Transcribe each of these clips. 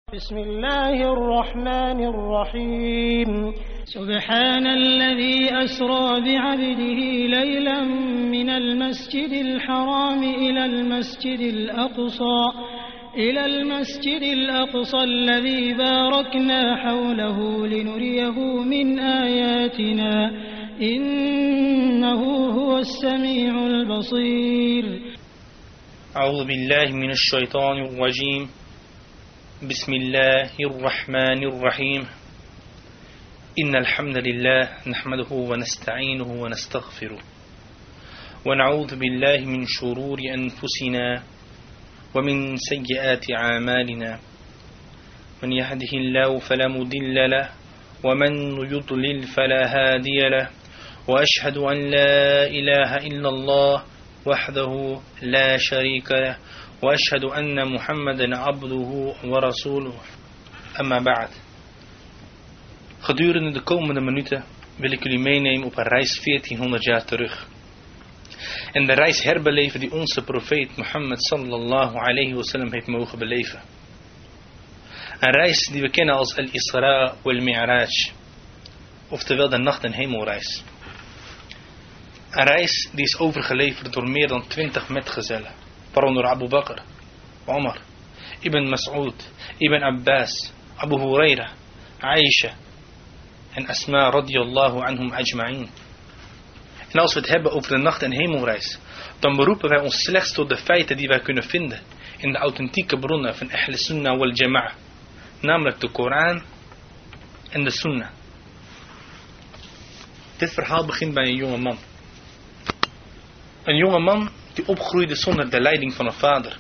بسم الله الرحمن الرحيم سبحان الذي أسرى بعبده ليلا من المسجد الحرام إلى المسجد الأقصى الذي باركنا حوله لنريه من آياتنا إنه هو السميع البصير. أعوذ بالله من الشيطان الرجيم. بسم الله الرحمن الرحيم. إن الحمد لله نحمده ونستعينه ونستغفره ونعوذ بالله من شرور أنفسنا ومن سيئات أعمالنا. من يهده الله فلا مضل له ومن يضلل فلا هادي له، وأشهد أن لا إله إلا الله وحده لا شريك له، وأشهد أن محمدا عبده ورسوله. Amma ba'd. Gedurende de komende minuten wil ik jullie meenemen op een reis 1400 jaar terug. En de reis herbeleven die onze profeet Mohammed sallallahu alayhi wasallam heeft mogen beleven. Een reis die we kennen als Al-Isra wal-Mi'raj, oftewel de nacht- en hemelreis. Een reis die is overgeleverd door meer dan 20 metgezellen, waaronder Abu Bakr, Omar, Ibn Mas'ud, Ibn Abbas, Abu Huraira, Aisha en Asma radiyallahu anhum ajma'in. En als we het hebben over de nacht- en hemelreis, dan beroepen wij ons slechts tot de feiten die wij kunnen vinden in de authentieke bronnen van Ahl Sunnah wal Jama'a, namelijk de Koran en de Sunnah. Dit verhaal begint bij een jonge man. Een jonge man die opgroeide zonder de leiding van een vader.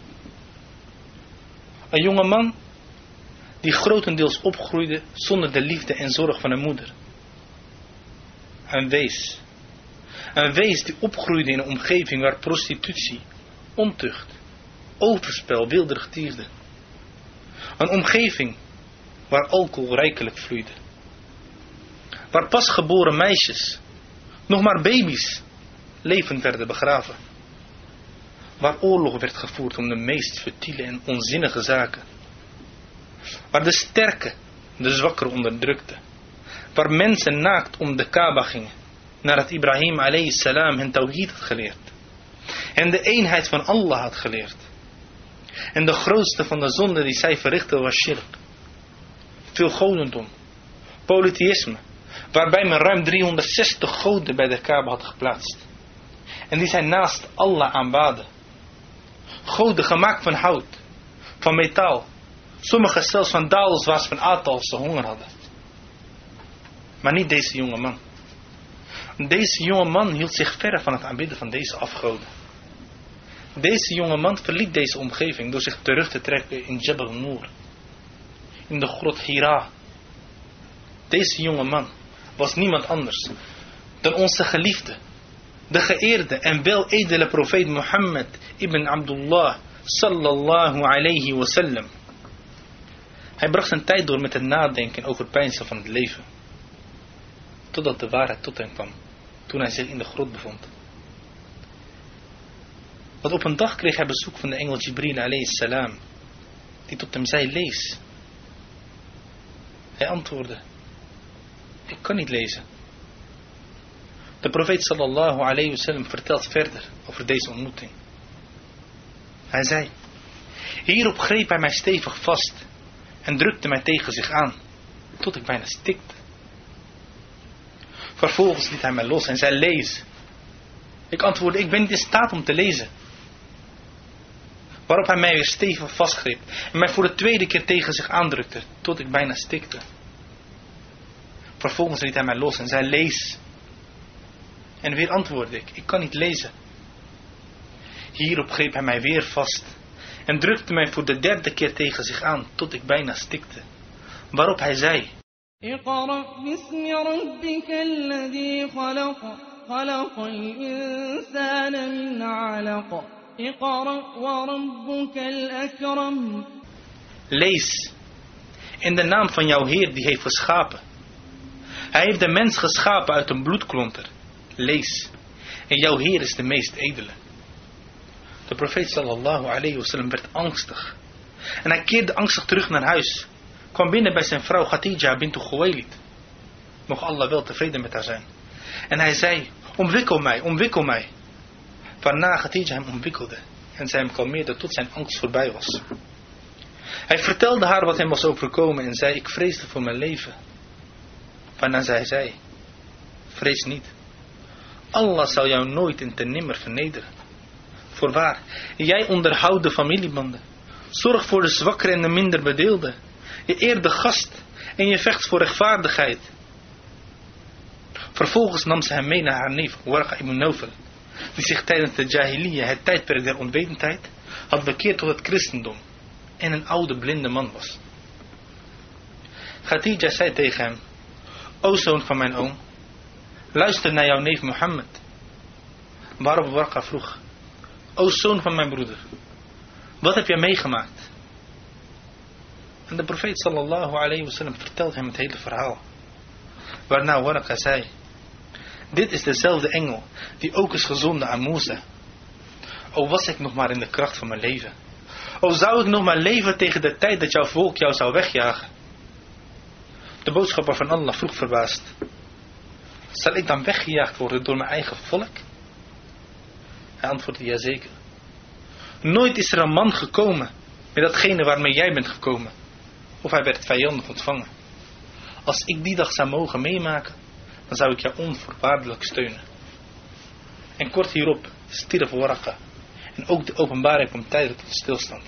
Een jonge man die grotendeels opgroeide zonder de liefde en zorg van een moeder. Een wees. Een wees die opgroeide in een omgeving waar prostitutie, ontucht, overspel weelderig tierde. Een omgeving waar alcohol rijkelijk vloeide. Waar pasgeboren meisjes, nog maar baby's, levend werden begraven. Waar oorlog werd gevoerd om de meest futiele en onzinnige zaken. Waar de sterke de zwakkeren onderdrukte. Waar mensen naakt om de Kaaba gingen, nadat Ibrahim alayhi salam hen tawhid had geleerd. En de eenheid van Allah had geleerd. En de grootste van de zonden die zij verrichtten was shirk. Veel godendom, polytheïsme, waarbij men ruim 360 goden bij de Kaaba had geplaatst. En die zij naast Allah aanbaden. Goden gemaakt van hout, van metaal, sommige zelfs van dadels waar ze van aten als ze honger hadden. Maar niet deze jonge man. Deze jonge man hield zich verre van het aanbidden van deze afgoden. Deze jonge man verliet deze omgeving door zich terug te trekken in Jabal Noor, in de grot Hira. Deze jonge man was niemand anders dan onze geliefde, de geëerde en weledele profeet Mohammed ibn Abdullah sallallahu alayhi wasallam. Hij bracht zijn tijd door met het nadenken over het pijnsen van het leven, totdat de waarheid tot hem kwam, toen hij zich in de grot bevond. Want op een dag kreeg hij bezoek van de engel Jibril alayhi salam, die tot hem zei: lees. Hij antwoordde: ik kan niet lezen. De profeet sallallahu alayhi wasallam vertelt verder over deze ontmoeting. Hij zei: hierop greep hij mij stevig vast en drukte mij tegen zich aan, tot ik bijna stikte. Vervolgens liet hij mij los en zei: lees. Ik antwoordde: ik ben niet in staat om te lezen. Waarop hij mij weer stevig vastgreep en mij voor de tweede keer tegen zich aandrukte, tot ik bijna stikte. Vervolgens liet hij mij los en zei: lees. En weer antwoordde ik: ik kan niet lezen. Hierop greep hij mij weer vast en drukte mij voor de derde keer tegen zich aan, tot ik bijna stikte. Waarop hij zei: اقرأ باسم ربك الذي خلق خلق الإنسان من علق اقرأ وربك الأكرم. lees in de naam van jouw Heer die heeft geschapen. Hij heeft de mens geschapen uit een bloedklonter. Lees, en jouw Heer is de meest edele. De profeet sallallahu alayhi wasallam werd angstig. En hij keerde angstig terug naar huis. kwam binnen bij zijn vrouw Khadija bint Khuwaylid. Mocht Allah wel tevreden met haar zijn. En hij zei, omwikkel mij. Waarna Khadija hem omwikkelde en zij hem kalmeerde tot zijn angst voorbij was. Hij vertelde haar wat hem was overkomen en zei, ik vreesde voor mijn leven. Waarna zij zei, vrees niet. Allah zal jou nooit en ten nimmer vernederen. Voorwaar, jij onderhoudt de familiebanden. Zorg voor de zwakkeren en de minder bedeelden. Je eert de gast en je vecht voor rechtvaardigheid. Vervolgens nam ze hem mee naar haar neef Warqa ibn Nawfal, die zich tijdens de Jahiliyyah, het tijdperk der onwetendheid, had bekeerd tot het christendom en een oude blinde man was. Khadija zei tegen hem, o zoon van mijn oom, luister naar jouw neef Mohammed. Waarop Warqa vroeg, o zoon van mijn broeder, wat heb jij meegemaakt? En de profeet sallallahu alayhi wasallam vertelde hem het hele verhaal. Waarna Warqa zei, dit is dezelfde engel die ook is gezonden aan Musa. O was ik nog maar in de kracht van mijn leven. O zou ik nog maar leven tegen de tijd dat jouw volk jou zou wegjagen. De boodschapper van Allah vroeg verbaasd, zal ik dan weggejaagd worden door mijn eigen volk? Hij antwoordde, jazeker. Nooit is er een man gekomen met datgene waarmee jij bent gekomen. Of hij werd vijandig ontvangen. Als ik die dag zou mogen meemaken, dan zou ik jou onvoorwaardelijk steunen. En kort hierop stierf Warqa. En ook de openbaring kwam tijdelijk tot stilstand.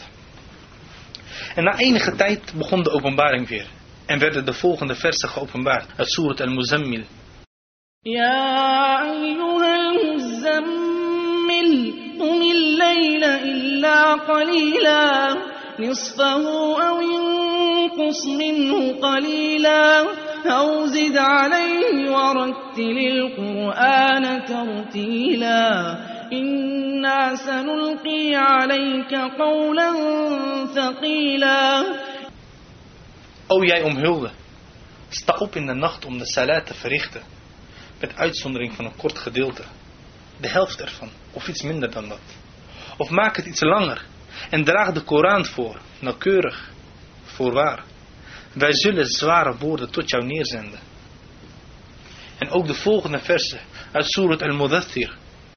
En na enige tijd begon de openbaring weer. En werden de volgende versen geopenbaard uit Surat al-Muzammil. Ja, ayyuhal muzammil, qumil layla illa qalila, nisfahu aw inqus minhu qalila, aw zid alayhi wa rattilil Qur'ana tartila. Inna sanulqi alayka qawlan thaqila. O jij omhulde, sta op in de nacht om de salat te verrichten, met uitzondering van een kort gedeelte, de helft ervan, of iets minder dan dat. Of maak het iets langer, en draag de Koran voor, nauwkeurig, voorwaar. Wij zullen zware woorden tot jou neerzenden. En ook de volgende versen uit Surat al-Mudaththir.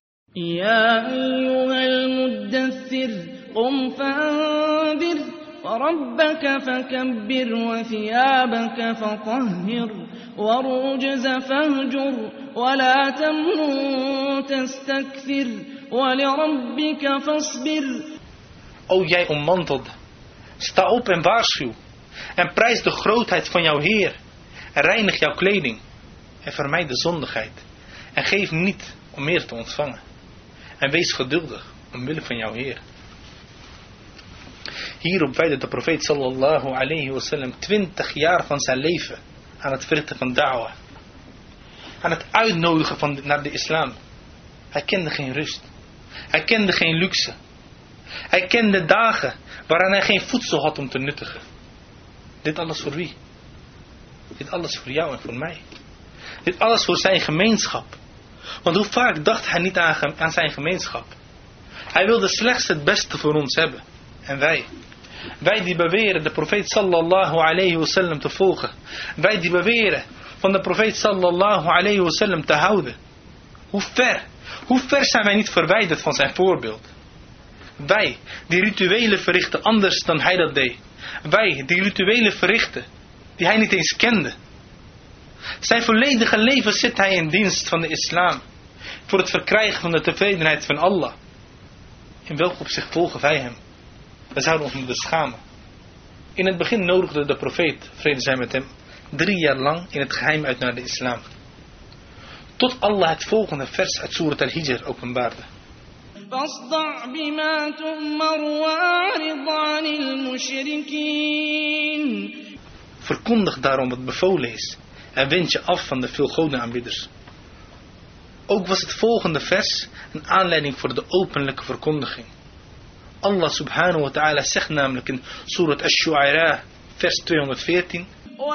Ja ayyuhal muddaththir, qum fa'anzir. وربك فكبر وثيابك فطهر والرجز فاهجر ولا تمنن تستكثر ولربك فاصبر. O jij ommantelde, sta op en waarschuw en prijs de grootheid van jouw Heer en reinig jouw kleding en vermijd de zondigheid en geef niet om meer te ontvangen en wees geduldig omwille van jouw Heer. Hierop wijdde de profeet sallallahu alayhi wasallam 20 jaar van zijn leven aan het verrichten van da'wah. Aan het uitnodigen naar de islam. Hij kende geen rust. Hij kende geen luxe. Hij kende dagen waaraan hij geen voedsel had om te nuttigen. Dit alles voor wie? Dit alles voor jou en voor mij. Dit alles voor zijn gemeenschap. Want hoe vaak dacht hij niet aan zijn gemeenschap? Hij wilde slechts het beste voor ons hebben. En wij die beweren de profeet sallallahu alayhi wasallam te volgen. Wij die beweren van de profeet sallallahu alayhi wasallam te houden. Hoe ver zijn wij niet verwijderd van zijn voorbeeld? Wij die rituelen verrichten anders dan hij dat deed. Wij die rituelen verrichten die hij niet eens kende. Zijn volledige leven zit hij in dienst van de islam. Voor het verkrijgen van de tevredenheid van Allah. In welk opzicht volgen wij hem? We zouden ons moeten schamen. In het begin nodigde de profeet, vrede zij met hem, 3 jaar lang in het geheim uit naar de islam. Tot Allah het volgende vers uit Surat al-Hijr openbaarde. فاصدع بما تؤمر وأعرض عن المشركين. Verkondig daarom wat bevolen is en wend je af van de veelgodenaanbidders. Ook was het volgende vers een aanleiding voor de openlijke verkondiging. Allah subhanahu wa ta'ala zegt namelijk in Surat Ash-Shu'ara vers 214.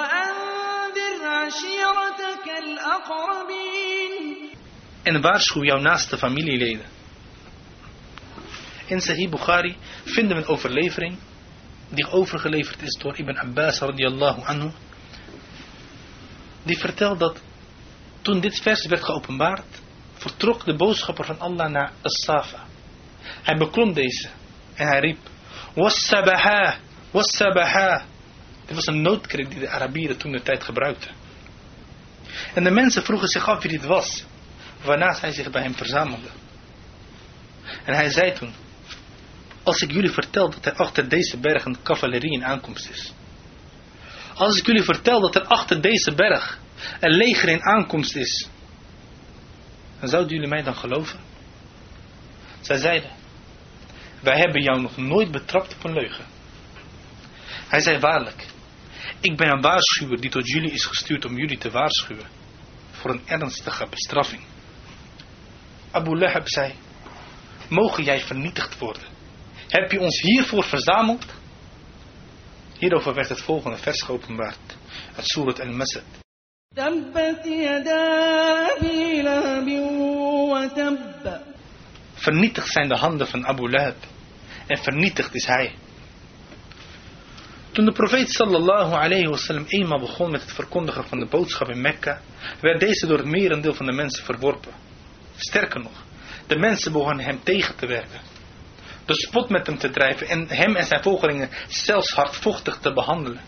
En waarschuw jouw naaste familieleden. In Sahih Bukhari vinden we een overlevering die overgeleverd is door Ibn Abbas radiyallahu anhu. Die vertelt dat toen dit vers werd geopenbaard, vertrok de boodschapper van Allah naar As-Safa. Hij beklom deze en hij riep: Was-sabaha, was-sabaha. Dit was een noodkreet die de Arabieren toen de tijd gebruikten. En de mensen vroegen zich af wie dit was, waarna zij zich bij hem verzamelden. En hij zei toen: als ik jullie vertel dat er achter deze berg een cavalerie in aankomst is. Als ik jullie vertel dat er achter deze berg een leger in aankomst is, dan zouden jullie mij dan geloven? Zij zeiden: wij hebben jou nog nooit betrapt op een leugen. Hij zei: waarlijk, ik ben een waarschuwer die tot jullie is gestuurd om jullie te waarschuwen voor een ernstige bestraffing. Abu Lahab zei: mogen jij vernietigd worden? Heb je ons hiervoor verzameld? Hierover werd het volgende vers geopenbaard uit Surat Al-Masad. Tabbat yada Abi Lahab wa tab. Vernietigd zijn de handen van Abu Lahab en vernietigd is hij. Toen de profeet sallallahu alayhi wasallam eenmaal begon met het verkondigen van de boodschap in Mekka, werd deze door het merendeel van de mensen verworpen. Sterker nog, de mensen begonnen hem tegen te werken, de spot met hem te drijven en hem en zijn volgelingen zelfs hardvochtig te behandelen.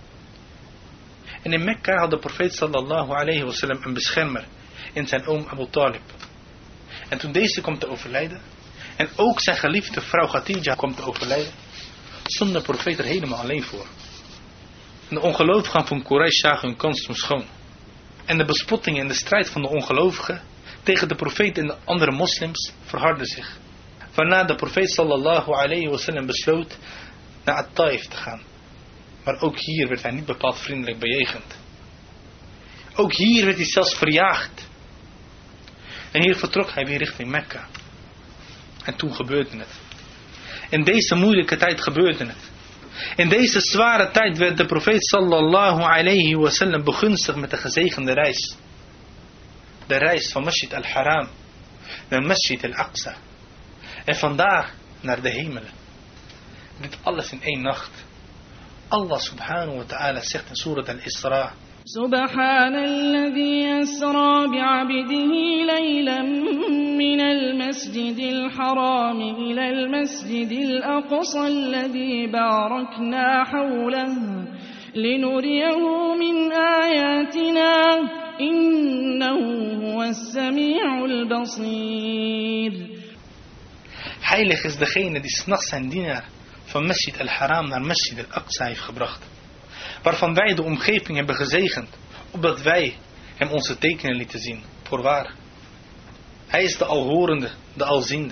En in Mekka had de profeet sallallahu alayhi wasallam een beschermer in zijn oom Abu Talib. En toen deze kwam te overlijden, en ook zijn geliefde vrouw Khadija kwam te overlijden, stond de profeet er helemaal alleen voor. En de ongelovigen van Quraysh zagen hun kans toen schoon. En de bespottingen en de strijd van de ongelovigen tegen de profeet en de andere moslims verhardden zich. Waarna de profeet sallallahu alayhi wasallam besloot naar At-Taif te gaan. Maar ook hier werd hij niet bepaald vriendelijk bejegend. Ook hier werd hij zelfs verjaagd. En hier vertrok hij weer richting Mekka. En toen gebeurde het. In deze moeilijke tijd gebeurde het. In deze zware tijd werd de profeet sallallahu alayhi wasallam begunstigd met de gezegende reis. De reis van Masjid al-Haram naar Masjid al-Aqsa. En vandaar naar de hemelen. Dit alles in één nacht. Allah subhanahu wa ta'ala zegt in Surat al-Isra: سبحان الذي أسرى بعبده ليلا من المسجد الحرام إلى المسجد الأقصى الذي باركنا حوله لنريه من آياتنا إنه هو السميع البصير. Heilig is degene die 's nachts zijn dienaar van Masjid al-Haram naar Masjid al-Aqsa heeft gebracht, waarvan wij de omgeving hebben gezegend, opdat wij hem onze tekenen lieten zien. Voorwaar, hij is de alhorende, de alziende.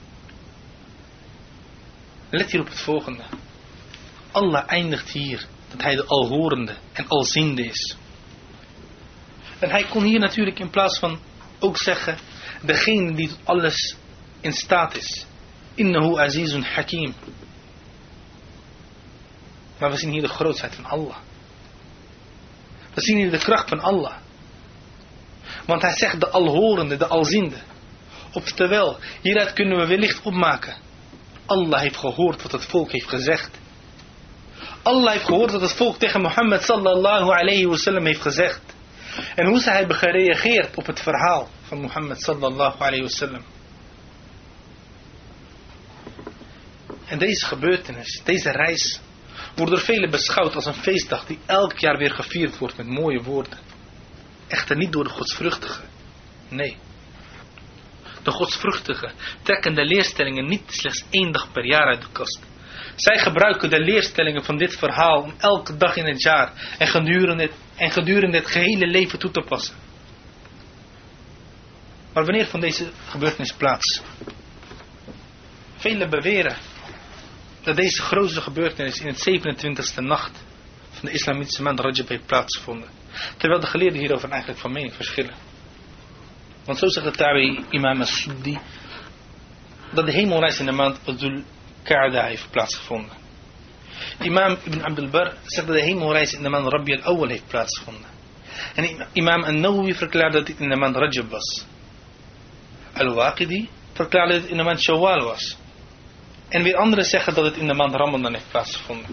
Let hier op het volgende. Allah eindigt hier dat hij de alhorende en alziende is. En hij kon hier natuurlijk in plaats van ook zeggen, degene die tot alles in staat is. Innahu azizun hakim. Maar we zien hier de grootheid van Allah. We zien hier de kracht van Allah. Want hij zegt de alhorende, de alziende. Oftewel, hieruit kunnen we wellicht opmaken. Allah heeft gehoord wat het volk heeft gezegd. Allah heeft gehoord wat het volk tegen Mohammed sallallahu alayhi wasallam heeft gezegd. En hoe zij hebben gereageerd op het verhaal van Mohammed sallallahu alayhi wasallam. En deze gebeurtenis, deze reis, wordt door velen beschouwd als een feestdag die elk jaar weer gevierd wordt met mooie woorden. Echter niet door de godsvruchtigen. Nee. De godsvruchtigen trekken de leerstellingen niet slechts 1 dag per jaar uit de kast. Zij gebruiken de leerstellingen van dit verhaal om elke dag in het jaar en gedurende het gehele leven toe te passen. Maar wanneer vond deze gebeurtenis plaats? Velen beweren dat deze grootste gebeurtenis in het 27e nacht van de islamitische maand Rajab heeft plaatsgevonden. Terwijl de geleerden hierover eigenlijk van mening verschillen. Want zo zegt de Tabi Imam As-Suddi dat de hemelreis in de maand Dhul Qa'da heeft plaatsgevonden. Imam Ibn Abdul Bar zegt dat de hemelreis in de maand Rabi al-Awwal heeft plaatsgevonden. En Imam An-Nawawi verklaarde dat dit in de maand Rajab was. Al-Waqidi verklaarde dat het in de maand Shawwal was. En weer anderen zeggen dat het in de maand Ramadan heeft plaatsgevonden.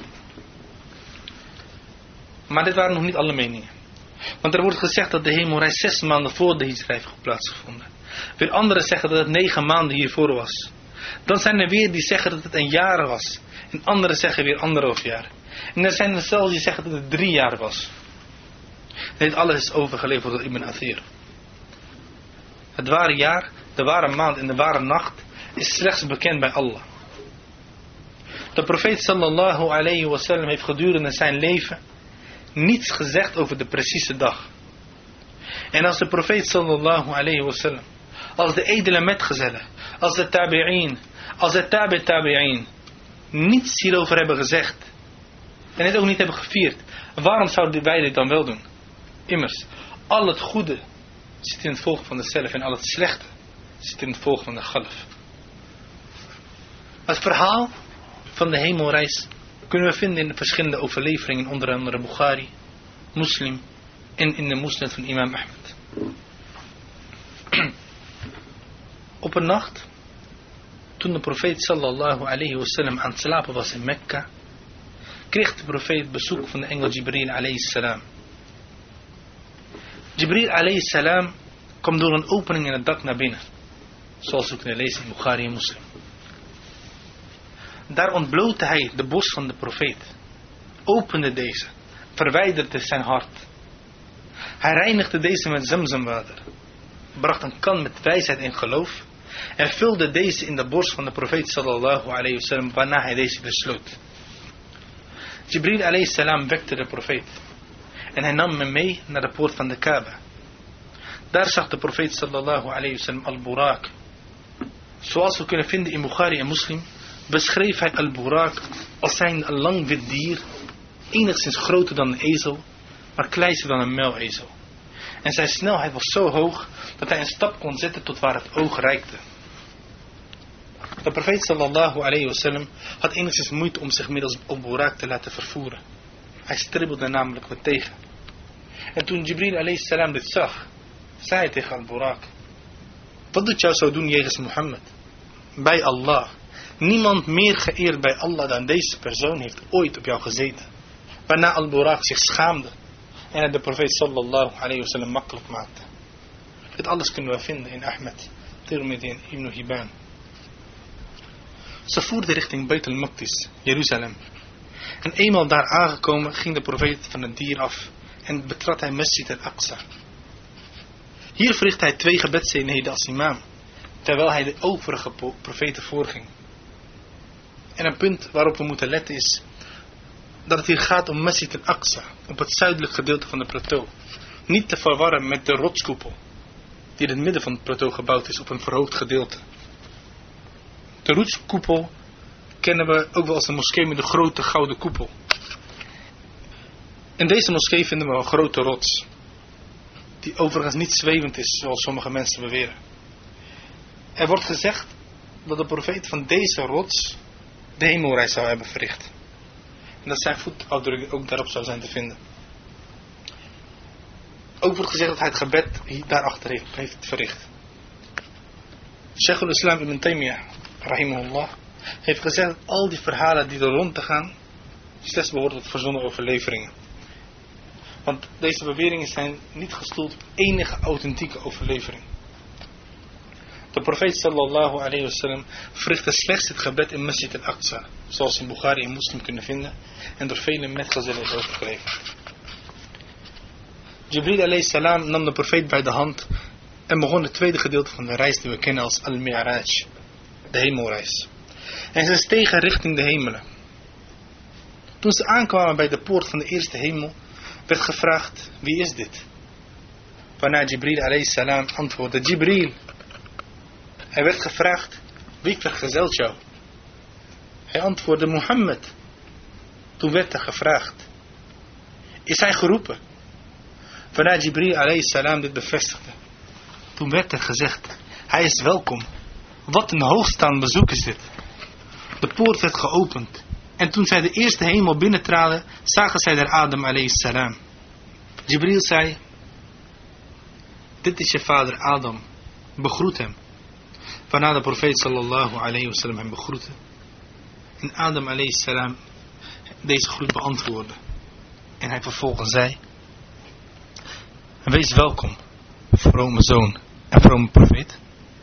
Maar dit waren nog niet alle meningen. Want er wordt gezegd dat de hemelreis 6 maanden voor de hijra heeft plaatsgevonden. Weer anderen zeggen dat het 9 maanden hiervoor was. Dan zijn er weer die zeggen dat het een jaar was. En anderen zeggen weer 1,5 jaar. En er zijn er zelfs die zeggen dat het 3 jaar was. Dit alles is overgeleverd door Ibn Athir. Het ware jaar, de ware maand en de ware nacht is slechts bekend bij Allah. De profeet sallallahu alayhi wasallam heeft gedurende zijn leven niets gezegd over de precieze dag. En als de profeet sallallahu alayhi wasallam, als de edele metgezellen, als de tabi'in, als de tabi'in niets hierover hebben gezegd en het ook niet hebben gevierd, waarom zouden wij dit dan wel doen? Immers, al het goede zit in het volgen van de zelf en al het slechte zit in het volgen van de galf. Het verhaal van de hemelreis kunnen we vinden in de verschillende overleveringen, onder andere Bukhari, Muslim en in de Musnad van Imam Ahmed. Op een nacht, toen de profeet sallallahu alayhi wasallam aan het slapen was in Mekka, kreeg de profeet bezoek van de engel Jibril alayhi salam. Jibril alayhi salam kwam door een opening in het dak naar binnen, zoals we kunnen lezen in Bukhari en Muslim. Daar ontblootte hij de borst van de profeet, opende deze, verwijderde zijn hart. Hij reinigde deze met zamzamwater, bracht een kan met wijsheid en geloof en vulde deze in de borst van de profeet sallallahu alayhi wasallam, waarna hij deze weer sloot. Jibril alayhi salam wekte de profeet en hij nam hem mee naar de poort van de Kaaba. Daar zag de profeet sallallahu alayhi wasallam al-Burak. Zoals we kunnen vinden in Bukhari en Muslim, beschreef hij al-Burak als zijn een lang wit dier, enigszins groter dan een ezel, maar kleiner dan een muilezel. En zijn snelheid was zo hoog dat hij een stap kon zetten tot waar het oog reikte. De profeet sallallahu alayhi wasallam had enigszins moeite om zich middels al-Burak te laten vervoeren. Hij stribbelde namelijk wat tegen. En toen Jibril alayhi salam dit zag, zei hij tegen al-Burak: wat doet jou zo doen jegens Mohammed? Bij Allah, niemand meer geëerd bij Allah dan deze persoon heeft ooit op jou gezeten. Waarna al-Burak zich schaamde en het de profeet sallallahu alayhi wasallam makkelijk maakte. Dit alles kunnen we vinden in Ahmed, Tirmidhi en Ibn Hibban. Ze voerden richting Beit al-Maqdis, Jeruzalem. En eenmaal daar aangekomen ging de profeet van het dier af en betrad hij Masjid al-Aqsa. Hier verricht hij 2 gebedseenheden als imam, terwijl hij de overige profeten voorging. En een punt waarop we moeten letten is dat het hier gaat om Masjid al-Aqsa, op het zuidelijk gedeelte van de plateau. Niet te verwarren met de rotskoepel, die in het midden van het plateau gebouwd is op een verhoogd gedeelte. De rotskoepel kennen we ook wel als de moskee met de grote gouden koepel. In deze moskee vinden we een grote rots, die overigens niet zwevend is zoals sommige mensen beweren. Er wordt gezegd dat de profeet van deze rots de hemelreis zou hebben verricht. En dat zijn voetafdrukken ook daarop zou zijn te vinden. Ook wordt gezegd dat hij het gebed daarachter heeft verricht. Shaykh al-Islam ibn Taymiyyah, rahimahullah, heeft gezegd dat al die verhalen die er rond te gaan slechts behoren tot verzonnen overleveringen. Want deze beweringen zijn niet gestoeld op enige authentieke overlevering. De profeet sallallahu alayhi wasallam verrichtte slechts het gebed in Masjid al-Aqsa, zoals in Bukhari en Muslim kunnen vinden en door vele metgezellen is overgeleverd. Jibril alayhi salam nam de profeet bij de hand en begon het tweede gedeelte van de reis die we kennen als al-Mi'raj, de hemelreis. En ze stegen richting de hemelen. Toen ze aankwamen bij de poort van de eerste hemel, werd gevraagd: wie is dit? Waarna Jibril alayhi salam antwoordde: Jibril. Hij werd gevraagd: wie vergezelt jou? Hij antwoordde: Mohammed. Toen werd er gevraagd: is hij geroepen? Waarna Jibril alayhi salam dit bevestigde. Toen werd er gezegd: hij is welkom. Wat een hoogstaand bezoek is dit. De poort werd geopend. En toen zij de eerste hemel binnentraden, zagen zij daar Adam alayhi salam. Jibril zei: dit is je vader Adam. Begroet hem. Waarna de profeet sallallahu alayhi wasallam hem begroette. En Adam alayhi salam deze groet beantwoordde. En hij vervolgens zei: wees welkom, vrome zoon en vrome profeet.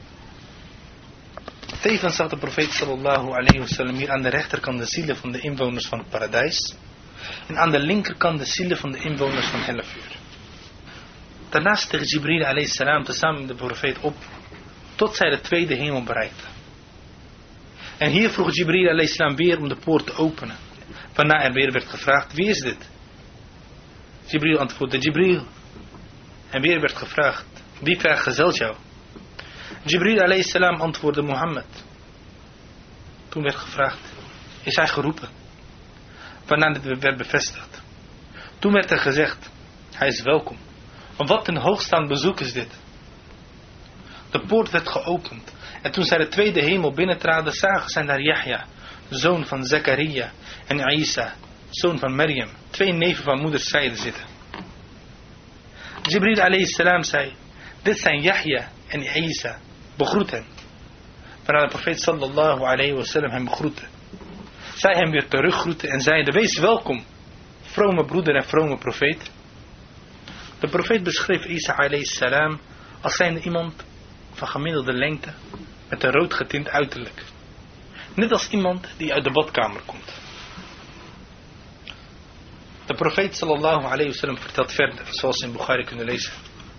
Tevens zag de profeet sallallahu alayhi wasallam hier aan de rechterkant de zielen van de inwoners van het paradijs. En aan de linkerkant de zielen van de inwoners van Hellevuur. Daarna steeg Jibril alayhi salam tezamen met de profeet op, tot zij de tweede hemel bereikten. En hier vroeg Jibril alayhi salam weer om de poort te openen. Waarna er weer werd gevraagd: wie is dit? Jibril antwoordde: Jibril. En weer werd gevraagd: wie vergezelt jou? Jibril alayhi salam antwoordde: Mohammed. Toen werd gevraagd: is hij geroepen? Waarna dit werd bevestigd. Toen werd er gezegd: hij is welkom. Maar wat een hoogstaand bezoek is dit. De poort werd geopend. En toen zij de tweede hemel binnentraden, zagen zij daar Yahya, zoon van Zakaria, en Isa, zoon van Maryam, twee neven van moeders zijde zitten. Jibril alayhi salam zei: dit zijn Yahya en Isa, begroet hen. Waarna de profeet sallallahu alayhi wasallam hem begroette. Zij hem weer teruggroette en zeiden: wees welkom, vrome broeder en vrome profeet. De profeet beschreef Isa alayhi salam als zijnde iemand van gemiddelde lengte met een rood getint uiterlijk. Net als iemand die uit de badkamer komt. De profeet sallallahu alayhi wasallam vertelt verder, zoals we in Bukhari kunnen lezen.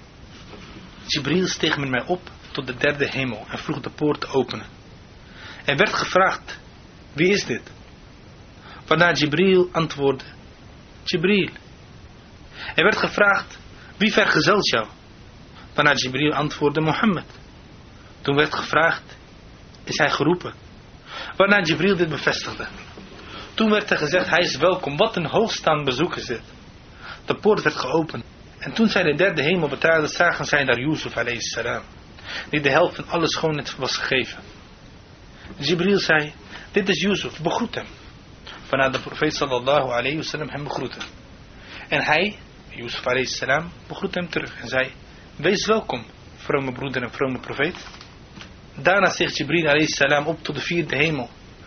Jibril steeg met mij op tot de derde hemel en vroeg de poort te openen. Er werd gevraagd: wie is dit? Waarna Jibril antwoordde: Jibril. Er werd gevraagd: wie vergezelt jou? Waarna Jibril antwoordde: Mohammed. Toen werd gevraagd: is hij geroepen? Waarna Jibril dit bevestigde. Toen werd er gezegd: hij is welkom. Wat een hoogstaand bezoek is dit. De poort werd geopend. En toen zij de derde hemel betraden, zagen zij daar Yusuf alayhi salam, die de helft van alle schoonheid was gegeven. Jibril zei: dit is Yusuf, begroet hem. Waarna de profeet sallallahu alayhi wasallam hem begroette. En hij, Yusuf alayhi salam, begroette hem terug en zei: wees welkom, vrome broeder en vrome profeet. Daarna steeg Jibril alayhi salam op tot de vierde hemel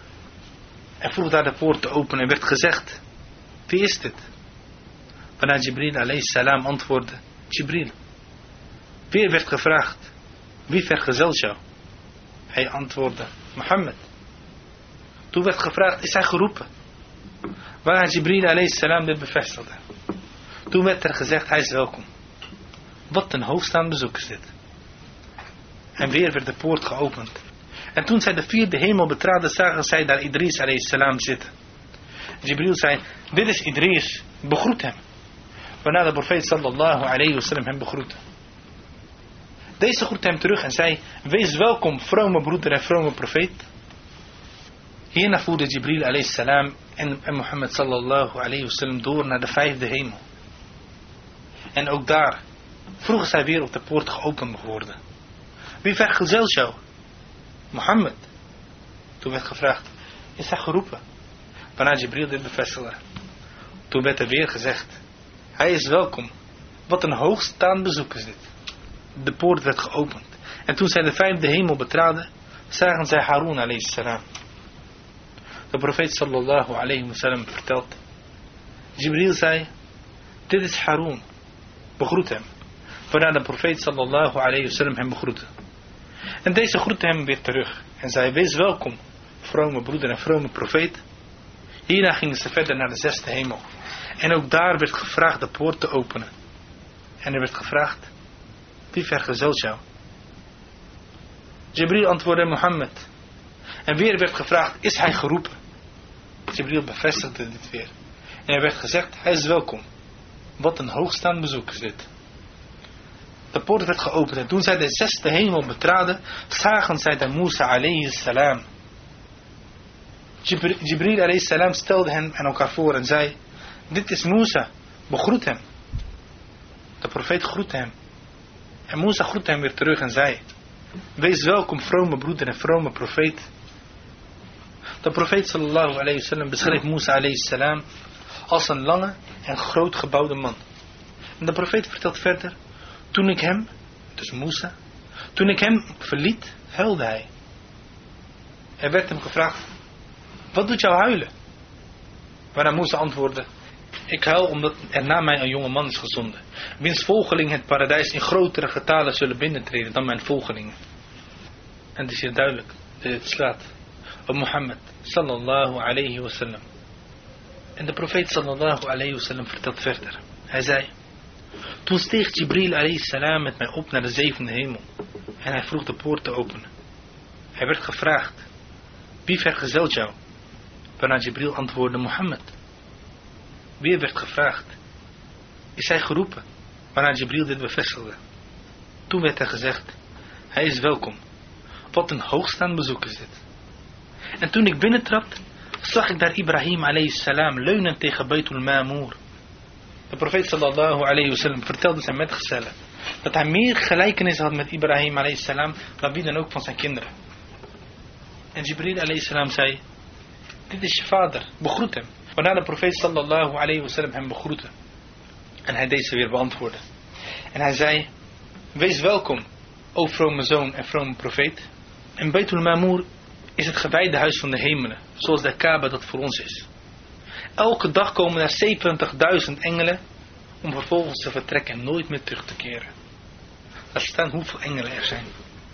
en vroeg daar de poort te openen en werd gezegd: wie is dit? Waarna Jibril alayhi salam antwoordde: Jibril. Weer werd gevraagd: wie vergezelt jou? Hij antwoordde: Mohammed. Toen werd gevraagd: is hij geroepen? Waarna Jibril alayhi salam dit bevestigde. Toen werd er gezegd: hij is welkom. Wat een hoogstaand bezoek is dit. En weer werd de poort geopend. En toen zij de vierde hemel betraden, zagen zij daar Idris alayhi salam zitten. Jibril zei: dit is Idris, begroet hem. Waarna de profeet sallallahu alayhi wasallam hem begroette. Deze groette hem terug en zei: wees welkom, vrome broeder en vrome profeet. Hierna voerde Jibril alayhi salam en Mohammed sallallahu alayhi wasallam door naar de vijfde hemel. En ook daar vroegen zij weer of de poort geopend mocht worden. Wie vergezelt jou? Mohammed. Toen werd gevraagd: is hij geroepen? Waarna Jibril dit bevestigde. Toen werd er weer gezegd: hij is welkom. Wat een hoogstaand bezoek is dit. De poort werd geopend. En toen zij de vijfde hemel betraden, zagen zij Harun alayhi salam. De profeet sallallahu alayhi wasallam vertelt: Jibril zei: dit is Harun, begroet hem. Waarna de profeet sallallahu alayhi wasallam hem begroette. En deze groette hem weer terug en zei: wees welkom, vrome broeder en vrome profeet. Hierna gingen ze verder naar de zesde hemel. En ook daar werd gevraagd de poort te openen. En er werd gevraagd: wie vergezelt jou? Jibril antwoordde: Mohammed. En weer werd gevraagd: is hij geroepen? Jibril bevestigde dit weer. En er werd gezegd: hij is welkom. Wat een hoogstaand bezoek is dit. De poort werd geopend en toen zij de zesde hemel betraden, zagen zij de Musa alayhi salam. Jibril alayhi salam stelde hen aan elkaar voor en zei: dit is Musa, begroet hem. De profeet groette hem. En Musa groette hem weer terug en zei: wees welkom, vrome broeder en vrome profeet. De profeet sallallahu alayhi wasallam beschreef Musa alayhi salam als een lange en groot gebouwde man. En de profeet vertelt verder: toen ik hem, dus Musa, toen ik hem verliet, huilde hij. Er werd hem gevraagd: Wat doet jou huilen? Waarna Musa antwoordde: ik huil omdat er na mij een jonge man is gezonden, wiens volgelingen het paradijs in grotere getalen zullen binnentreden dan mijn volgelingen. En het is hier duidelijk dat het slaat op Mohammed sallallahu alayhi wasallam. En de profeet sallallahu alayhi wasallam vertelt verder. Hij zei: toen steeg Jibril alayhi salam met mij op naar de zevende hemel en hij vroeg de poort te openen. Hij werd gevraagd: wie vergezelt jou? Waarna Jibril antwoordde: Mohammed. Weer werd gevraagd: is hij geroepen? Waarna Jibril dit bevestigde. Toen werd er gezegd: hij is welkom. Wat een hoogstaand bezoek is dit. En toen ik binnentrad, zag ik daar Ibrahim alayhi salam leunend tegen Baitul Ma'mur. De profeet sallallahu alayhi wasallam vertelde zijn metgezellen dat hij meer gelijkenis had met Ibrahim alayhi salam dan wie dan ook van zijn kinderen. En Jibril alayhi salam zei: dit is je vader, begroet hem. Waarna de profeet sallallahu alayhi wasallam hem begroette. En hij deze weer beantwoordde. En hij zei: wees welkom, o vrome zoon en vrome profeet. En Baitul Ma'mur is het gewijde huis van de hemelen, zoals de Kaaba dat voor ons is. Elke dag komen er 70.000 engelen om vervolgens te vertrekken en nooit meer terug te keren. Laat staan hoeveel engelen er zijn.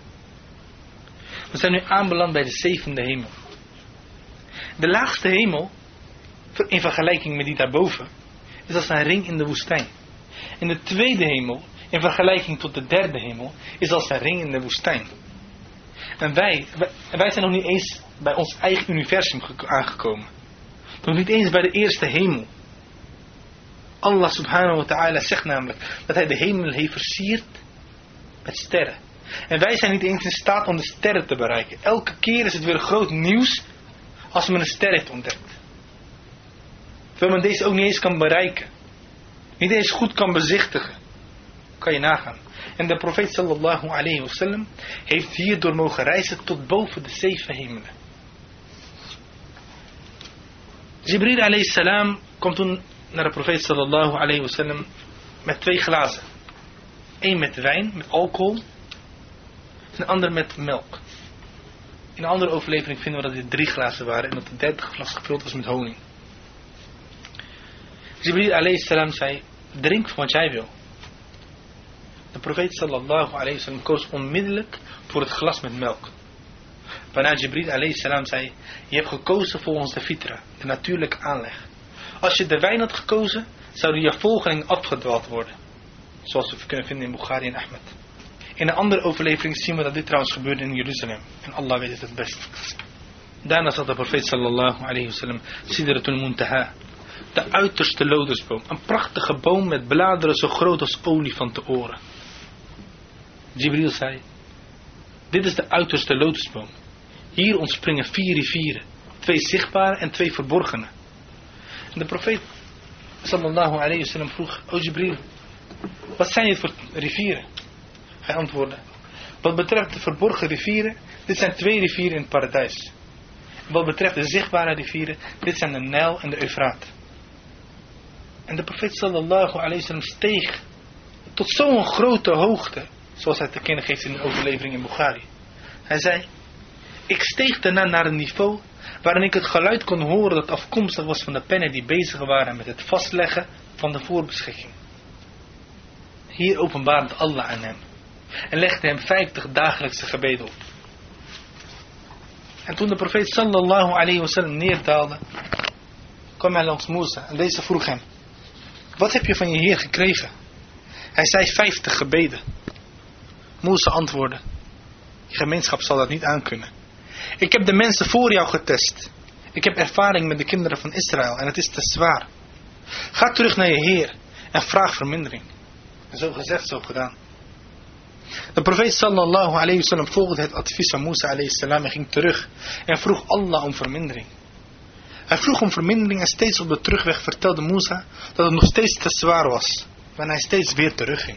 We zijn nu aanbeland bij de zevende hemel. De laagste hemel, in vergelijking met die daarboven, is als een ring in de woestijn. En de tweede hemel, in vergelijking tot de derde hemel, is als een ring in de woestijn. En wij zijn nog niet eens bij ons eigen universum aangekomen. Nog niet eens bij de eerste hemel. Allah subhanahu wa ta'ala zegt namelijk dat hij de hemel heeft versierd met sterren. En wij zijn niet eens in staat om de sterren te bereiken. Elke keer is het weer groot nieuws als men een ster heeft ontdekt. Terwijl men deze ook niet eens kan bereiken. Niet eens goed kan bezichtigen. Kan je nagaan. En de profeet sallallahu alayhi wasallam heeft hierdoor mogen reizen tot boven de 7 hemelen. Jibril alayhi salam komt toen naar de profeet sallallahu alayhi wasallam met 2 glazen. Eén met wijn, met alcohol. En de ander met melk. In een andere overlevering vinden we dat dit 3 glazen waren en dat de 3e glas gevuld was met honing. Jibril alayhi salam zei: drink van wat jij wil. De profeet sallallahu alayhi wasallam koos onmiddellijk voor het glas met melk. Waarna Jibril alayhi salam zei: je hebt gekozen volgens de fitra, de natuurlijke aanleg. Als je de wijn had gekozen, zouden je volgelingen afgedwaald worden. Zoals we kunnen vinden in Bukhari en Ahmed. In een andere overlevering zien we dat dit trouwens gebeurde in Jeruzalem. En Allah weet het best. Daarna zat de profeet sallallahu alayhi wasallam Sidratul Muntaha, de uiterste lotusboom. Een prachtige boom met bladeren zo groot als olifantenoren. Jibril zei: dit is de uiterste lotusboom. Hier ontspringen 4 rivieren. 2 zichtbare en 2 verborgene. En de profeet sallallahu alayhi wasallam vroeg: o Jibril, wat zijn dit voor rivieren? Hij antwoordde: wat betreft de verborgen rivieren, dit zijn 2 rivieren in het paradijs. En wat betreft de zichtbare rivieren, dit zijn de Nijl en de Eufraat. En de profeet sallallahu alayhi wasallam steeg tot zo'n grote hoogte, zoals hij te kennen geeft in een overlevering in Bukhari. Hij zei: ik steeg daarna naar een niveau waarin ik het geluid kon horen dat afkomstig was van de pennen die bezig waren met het vastleggen van de voorbeschikking. Hier openbaarde Allah aan hem en legde hem 50 dagelijkse gebeden op. En toen de profeet sallallahu alayhi wasallam neerdaalde, kwam hij langs Musa en deze vroeg hem: wat heb je van je Heer gekregen? Hij zei 50 gebeden. Musa antwoordde: je gemeenschap zal dat niet aankunnen. Ik heb de mensen voor jou getest. Ik heb ervaring met de kinderen van Israël en het is te zwaar. Ga terug naar je Heer en vraag vermindering. En zo gezegd, zo gedaan. De profeet sallallahu alayhi wasallam volgde het advies van Musa alayhi salam en ging terug en vroeg Allah om vermindering. Hij vroeg om vermindering en steeds op de terugweg vertelde Musa dat het nog steeds te zwaar was, waarna hij steeds weer terugging.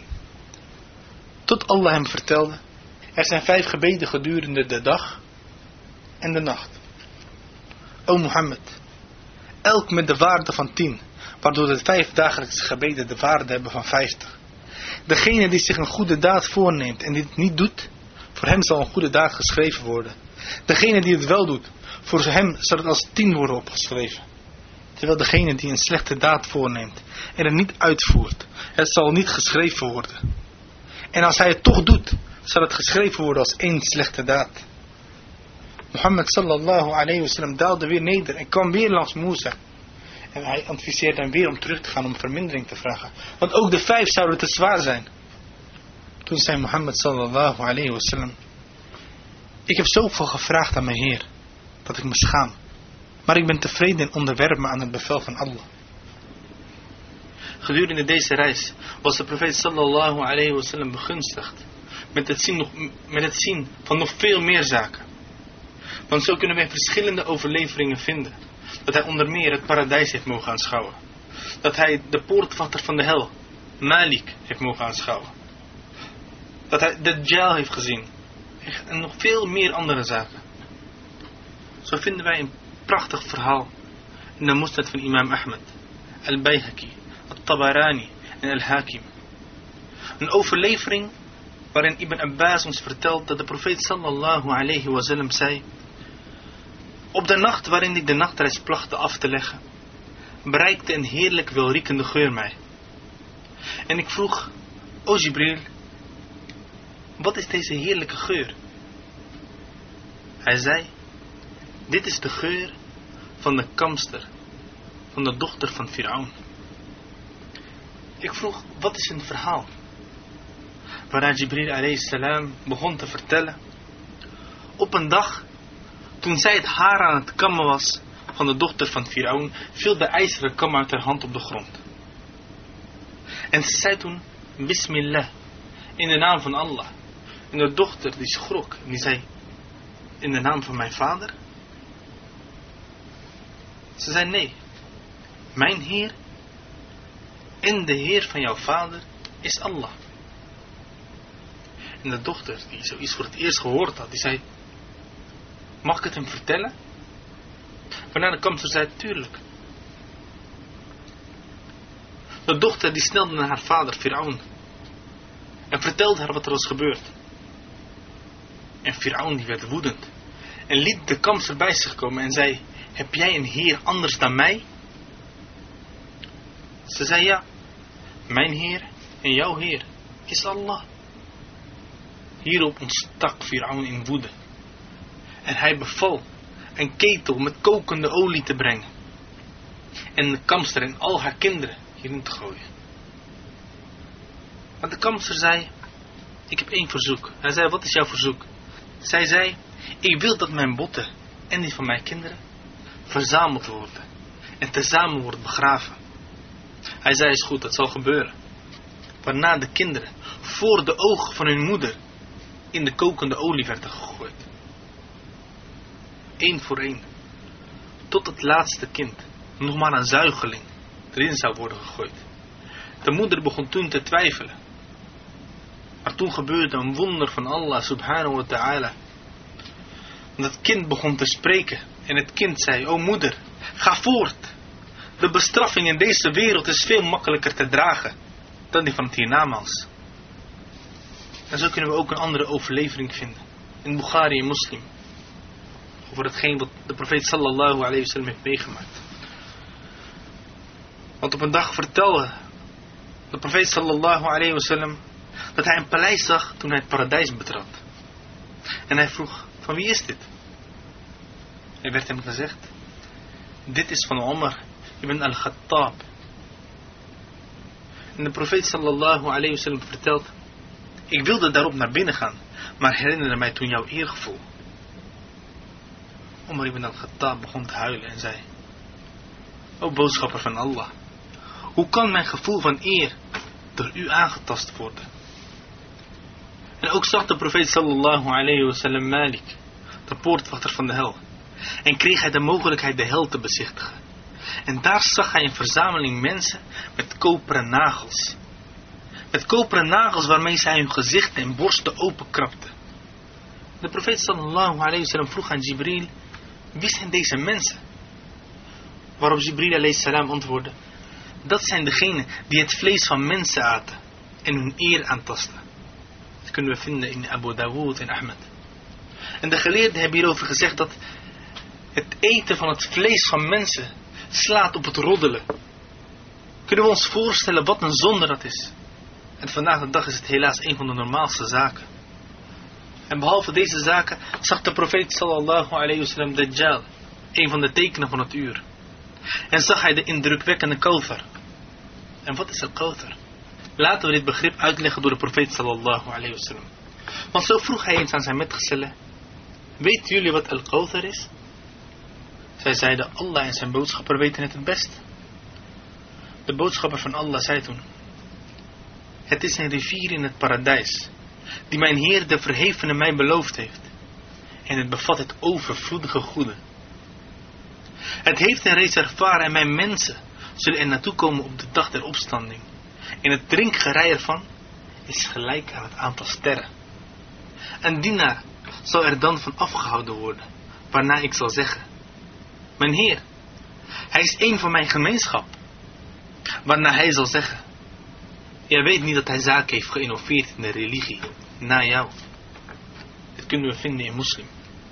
Tot Allah hem vertelde: er zijn 5 gebeden gedurende de dag en de nacht. O Mohammed, elk met de waarde van 10, waardoor de 5 dagelijkse gebeden de waarde hebben van 50. Degene die zich een goede daad voorneemt en dit niet doet, voor hem zal een goede daad geschreven worden. Degene die het wel doet, voor hem zal het als 10 worden opgeschreven. Terwijl degene die een slechte daad voorneemt en het niet uitvoert, het zal niet geschreven worden. En als hij het toch doet, zal het geschreven worden als 1 slechte daad. Mohammed sallallahu alayhi wa sallam daalde weer neder en kwam weer langs Musa. En hij adviseerde hem weer om terug te gaan om vermindering te vragen. Want ook de 5 zouden te zwaar zijn. Toen zei Mohammed sallallahu alayhi wa sallam: ik heb zoveel gevraagd aan mijn Heer, dat ik me schaam. Maar ik ben tevreden en onderwerp me aan het bevel van Allah. Gedurende deze reis was de profeet sallallahu alayhi wa sallam begunstigd met het zien van nog veel meer zaken. Want zo kunnen wij verschillende overleveringen vinden. Dat hij onder meer het paradijs heeft mogen aanschouwen. Dat hij de poortwachter van de hel, Malik, heeft mogen aanschouwen. Dat hij de Dajjal heeft gezien. En nog veel meer andere zaken. Zo vinden wij een prachtig verhaal in de Musnad van imam Ahmed, Al-Bayhaqi, Al-Tabarani en Al-Hakim. Een overlevering waarin Ibn Abbas ons vertelt dat de profeet sallallahu alayhi wa sallam zei: op de nacht waarin ik de nachtreis plachtte af te leggen, bereikte een heerlijk welriekende geur mij. En ik vroeg: o Jibril, wat is deze heerlijke geur? Hij zei: dit is de geur van de kamster, van de dochter van Firaun. Ik vroeg: wat is een verhaal? Waarna Jibril alayhi salam begon te vertellen: op een dag, toen zij het haar aan het kammen was van de dochter van Firaun, viel de ijzeren kam uit haar hand op de grond. En ze zei toen: Bismillah, in de naam van Allah. En de dochter die schrok en die zei: in de naam van mijn vader? Ze zei: nee, mijn Heer en de Heer van jouw vader is Allah. En de dochter die zoiets voor het eerst gehoord had, die zei: mag ik het hem vertellen? Waarna de kamster zei: tuurlijk. De dochter die snelde naar haar vader Firaun en vertelde haar wat er was gebeurd. En Firaun die werd woedend en liet de kamster bij zich komen en zei: heb jij een Heer anders dan mij? Ze zei: ja, mijn Heer en jouw Heer is Allah. Hierop ontstak Firaun in woede. En hij beval een ketel met kokende olie te brengen. En de kamster en al haar kinderen hierin te gooien. Maar de kamster zei: ik heb 1 verzoek. Hij zei: wat is jouw verzoek? Zij zei: ik wil dat mijn botten en die van mijn kinderen verzameld worden. En tezamen worden begraven. Hij zei: is goed, dat zal gebeuren. Waarna de kinderen voor de ogen van hun moeder in de kokende olie werden gegooid. 1 voor 1. Tot het laatste kind, nog maar een zuigeling, erin zou worden gegooid. De moeder begon toen te twijfelen. Maar toen gebeurde een wonder van Allah subhanahu wa ta'ala. Het kind begon te spreken. En het kind zei: o moeder, ga voort. De bestraffing in deze wereld is veel makkelijker te dragen dan die van het hiernamaals. En zo kunnen we ook een andere overlevering vinden. In Bukhari en Muslim. Over hetgeen wat de profeet sallallahu alayhi wa sallam heeft meegemaakt. Want op een dag vertelde de profeet sallallahu alayhi wa sallam dat hij een paleis zag toen hij het paradijs betrad. En hij vroeg: van wie is dit? Er werd hem gezegd: dit is van Omar ibn al-Khattab. En de profeet sallallahu alayhi wa sallam vertelt: ik wilde daarop naar binnen gaan, maar herinnerde mij toen jouw eergevoel. Omar ibn al-Khattab begon te huilen en zei: o boodschapper van Allah, hoe kan mijn gevoel van eer door u aangetast worden? En ook zag de profeet sallallahu alayhi wa sallam Malik, de poortwachter van de hel, en kreeg hij de mogelijkheid de hel te bezichtigen. En daar zag hij een verzameling mensen met koperen nagels. Met koperen nagels waarmee zij hun gezichten en borsten openkrabden. De profeet sallallahu alayhi wa sallam vroeg aan Jibril: wie zijn deze mensen? Waarop Jibril alayhi salam antwoordde: dat zijn degenen die het vlees van mensen aten en hun eer aantasten. Dat kunnen we vinden in Abu Dawood en Ahmed. En de geleerden hebben hierover gezegd dat het eten van het vlees van mensen slaat op het roddelen. Kunnen we ons voorstellen wat een zonde dat is? En vandaag de dag is het helaas een van de normaalste zaken. En behalve deze zaken zag de profeet sallallahu alayhi wasallam Dajjal, een van de tekenen van het uur. En zag hij de indrukwekkende Kauthar. En wat is een Kauthar? Laten we dit begrip uitleggen door de profeet sallallahu alayhi wasallam. Want zo vroeg hij eens aan zijn metgezellen: weten jullie wat al-Kauthar is? Zij zeiden: Allah en zijn boodschapper weten het best. De boodschapper van Allah zei toen: het is een rivier in het paradijs, die mijn Heer de Verhevene mij beloofd heeft. En het bevat het overvloedige goede. Het heeft een reservoir en mijn mensen zullen er naartoe komen op de dag der opstanding. En het drinkgerei ervan is gelijk aan het aantal sterren. Een dienaar zal er dan van afgehouden worden, waarna ik zal zeggen: mijn Heer, hij is een van mijn gemeenschap. Waarna hij zal zeggen: jij weet niet dat hij zaken heeft geïnnoveerd in de religie, na jou. Dit kunnen we vinden in Moslim.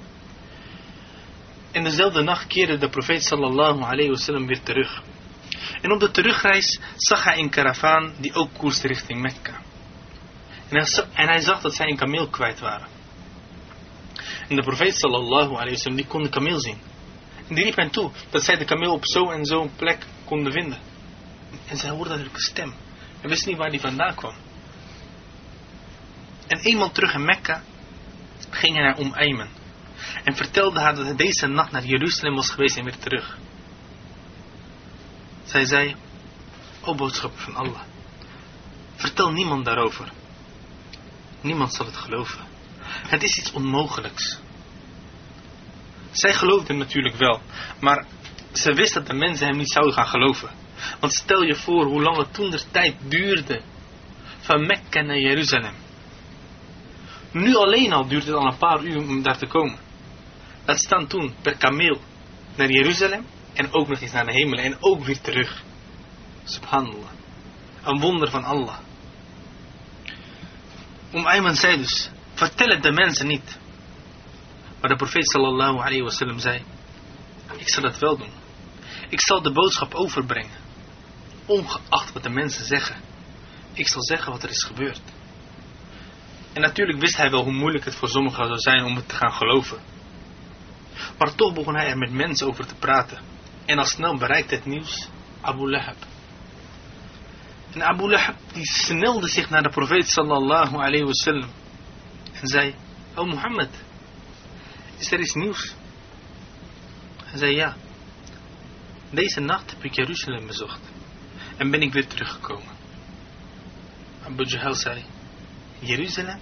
En dezelfde nacht keerde de profeet sallallahu alayhi wasallam weer terug. En op de terugreis zag hij een karavaan die ook koerste richting Mekka. En hij zag dat zij een kameel kwijt waren. En de profeet sallallahu alayhi wasallam die kon de kameel zien. En die riep hen toe dat zij de kameel op zo en zo'n plek konden vinden. En zij hoorden natuurlijk een stem. En wisten niet waar die vandaan kwam. En eenmaal terug in Mekka ging hij naar Ayman. En vertelde haar dat hij deze nacht naar Jeruzalem was geweest en weer terug. Zij zei: o boodschapper van Allah, vertel niemand daarover. Niemand zal het geloven. Het is iets onmogelijks. Zij geloofde natuurlijk wel, maar ze wist dat de mensen hem niet zouden gaan geloven. Want stel je voor hoe lang het toen de tijd duurde van Mekka naar Jeruzalem. Nu alleen al duurt het al een paar uur om daar te komen. Dat staan toen per kameel naar Jeruzalem en ook nog eens naar de hemel en ook weer terug. Subhanallah. Een wonder van Allah. Ayman zei dus: vertel het de mensen niet. Maar de profeet sallallahu alayhi wasallam zei: ik zal het wel doen. Ik zal de boodschap overbrengen. Ongeacht wat de mensen zeggen. Ik zal zeggen wat er is gebeurd. En natuurlijk wist hij wel hoe moeilijk het voor sommigen zou zijn om het te gaan geloven. Maar toch begon hij er met mensen over te praten. En al snel bereikte het nieuws Abu Lahab. En Abu Lahab die snelde zich naar de profeet sallallahu alayhi wasallam. En zei: o Mohammed, is er iets nieuws? Hij zei: ja. Deze nacht heb ik Jeruzalem bezocht. En ben ik weer teruggekomen. Abu Jahal zei: Jeruzalem?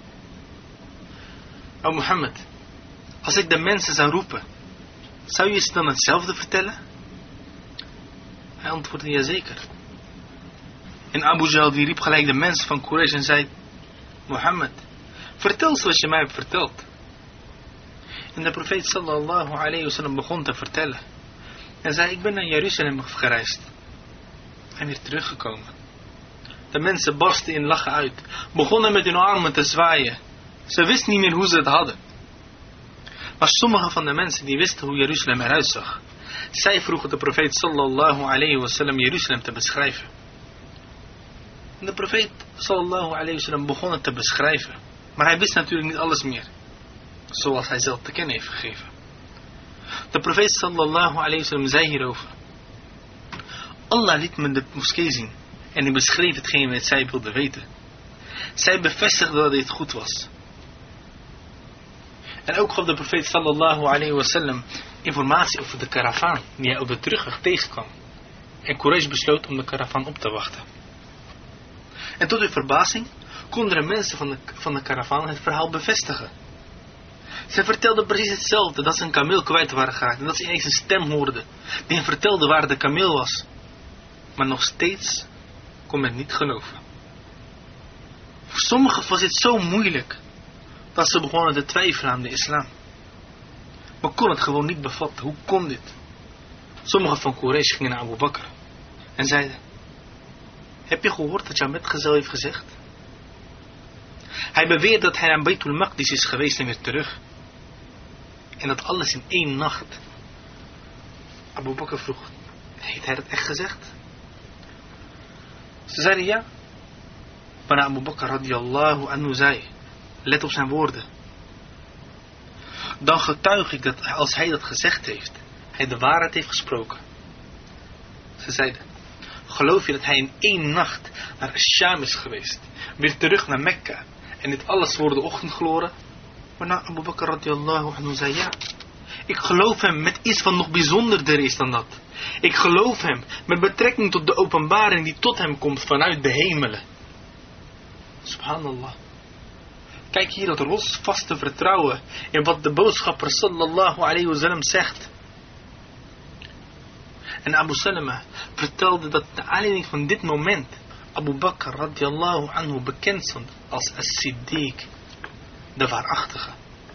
O Mohammed, als ik de mensen zou roepen, zou je ze dan hetzelfde vertellen? Hij antwoordde: jazeker. En Abu Jahal die riep gelijk de mensen van Quraysh en zei: Mohammed, vertel zoals je mij hebt verteld. En de profeet sallallahu alayhi wasallam begon te vertellen. En zei: ik ben naar Jeruzalem gereisd. En weer teruggekomen. De mensen barsten in lachen uit. Begonnen met hun armen te zwaaien. Ze wisten niet meer hoe ze het hadden. Maar sommige van de mensen die wisten hoe Jeruzalem eruit zag. Zij vroegen de profeet sallallahu alayhi wasallam Jeruzalem te beschrijven. En de profeet sallallahu alayhi wasallam begon het te beschrijven. Maar hij wist natuurlijk niet alles meer. Zoals hij zelf te kennen heeft gegeven. De profeet sallallahu alayhi wasallam zei hierover: Allah liet me de moskee zien. En hij beschreef hetgeen wat zij wilde weten. Zij bevestigde dat dit goed was. En ook gaf de profeet sallallahu alayhi wasallam informatie over de karavaan die hij op de terugweg tegenkwam. En Quraysh besloot om de karavaan op te wachten. En tot hun verbazing konden de mensen van de karavaan het verhaal bevestigen. Zij vertelden precies hetzelfde, dat ze een kameel kwijt waren geraakt en dat ze ineens een stem hoorden die hen vertelde waar de kameel was. Maar nog steeds kon men niet geloven. Voor sommigen was dit zo moeilijk dat ze begonnen te twijfelen aan de islam. Maar kon het gewoon niet bevatten. Hoe kon dit? Sommigen van Quraysh gingen naar Abu Bakr en zeiden: heb je gehoord wat jouw metgezel heeft gezegd? Hij beweert dat hij naar Beitul Maqdis is geweest en weer terug. En dat alles in 1 nacht. Abu Bakr vroeg, heeft hij dat echt gezegd? Ze zeiden ja. Waarna Abu Bakr radiyallahu anhu zei, let op zijn woorden. Dan getuig ik dat als hij dat gezegd heeft, hij de waarheid heeft gesproken. Ze zeiden, geloof je dat hij in 1 nacht naar Sham is geweest, weer terug naar Mekka en dit alles voor de ochtendgloren? Waarna Abu Bakr radiyallahu anhu zei ja. Ik geloof hem met iets wat nog bijzonderder is dan dat. Ik geloof hem met betrekking tot de openbaring die tot hem komt vanuit de hemelen. Subhanallah. Kijk hier dat rotsvaste vertrouwen in wat de boodschapper sallallahu alayhi wa sallam zegt. En Abu Salama vertelde dat de aanleiding van dit moment Abu Bakr radiyallahu anhu bekend stond als as-Siddiq, de waarachtige.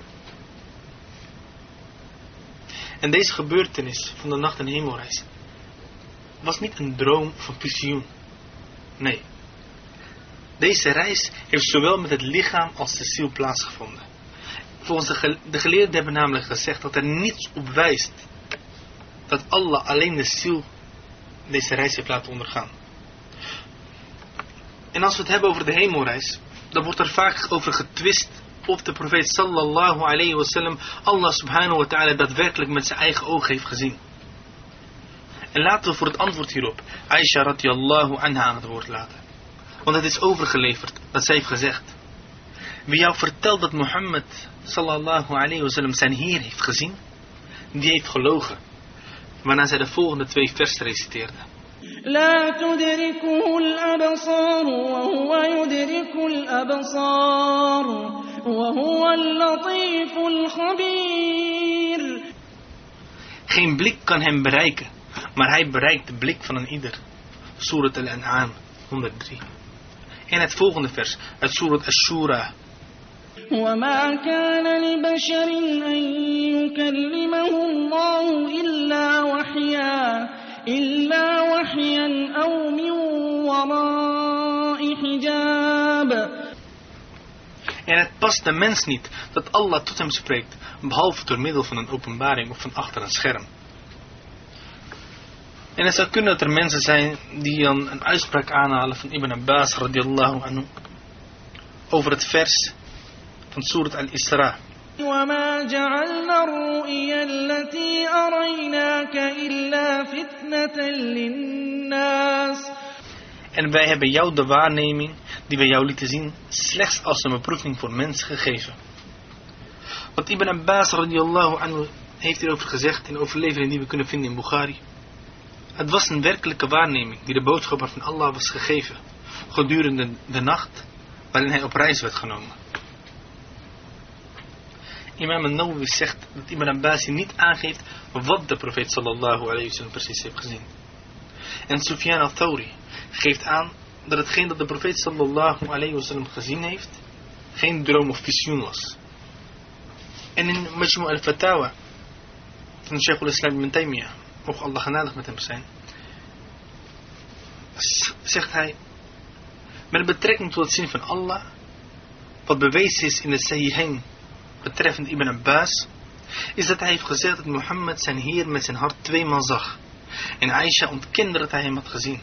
En deze gebeurtenis van de nacht- en hemelreis was niet een droom of een visioen. Nee. Deze reis heeft zowel met het lichaam als de ziel plaatsgevonden. Volgens de geleerden hebben namelijk gezegd dat er niets op wijst dat Allah alleen de ziel deze reis heeft laten ondergaan. En als we het hebben over de hemelreis, dan wordt er vaak over getwist of de profeet sallallahu alayhi wa sallam Allah subhanahu wa ta'ala daadwerkelijk met zijn eigen ogen heeft gezien. En laten we voor het antwoord hierop Aisha radiyallahu anha aan het woord laten. Want het is overgeleverd dat zij heeft gezegd: wie jou vertelt dat Mohammed sallallahu alayhi wa sallam zijn Heer heeft gezien, die heeft gelogen. Waarna zij de volgende 2 versen reciteerde. لا تدركه الأبصار وهو يدرك الأبصار وهو اللطيف الخبير. Geen blik kan hem bereiken, maar hij bereikt de blik van een ieder. Surat al-An'am 103. En het volgende vers uit Surat Ash-Shura. وما كان لبشر أن يكلمه الله إلا وحيا أو من وراء حجاب. En het past de mens niet dat Allah tot hem spreekt, behalve door middel van een openbaring of van achter een scherm. En het zou kunnen dat er mensen zijn die dan een uitspraak aanhalen van Ibn Abbas radiyallahu anhu over het vers van Surat al-Isra. وما جعلنا الرؤيا التي أريناك إلا فتنة للناس. En wij hebben jou de waarneming die wij jou lieten zien slechts als een beproeving voor mensen gegeven. Wat Ibn Abbas radiyallahu anhu heeft hierover gezegd in de overlevering die we kunnen vinden in Bukhari. Het was een werkelijke waarneming die de boodschapper van Allah was gegeven gedurende de nacht waarin hij op reis werd genomen. Imam al-Nawawi zegt dat Ibn Abbas niet aangeeft wat de profeet sallallahu alayhi wa sallam precies heeft gezien. En Sufyan al-Thawri geeft aan dat hetgeen dat de profeet sallallahu alayhi wa sallam gezien heeft geen droom of visioen was. En in Majmu' al-Fatawa van Shaykh al-Islam ibn Taymiyyah, mogen Allah genadig met hem zijn, zegt hij met betrekking tot het zien van Allah, wat bewezen is in de Sahihain betreffend Ibn Abbas, is dat hij heeft gezegd dat Mohammed zijn Heer met zijn hart 2 maal zag. En Aisha ontkende dat hij hem had gezien.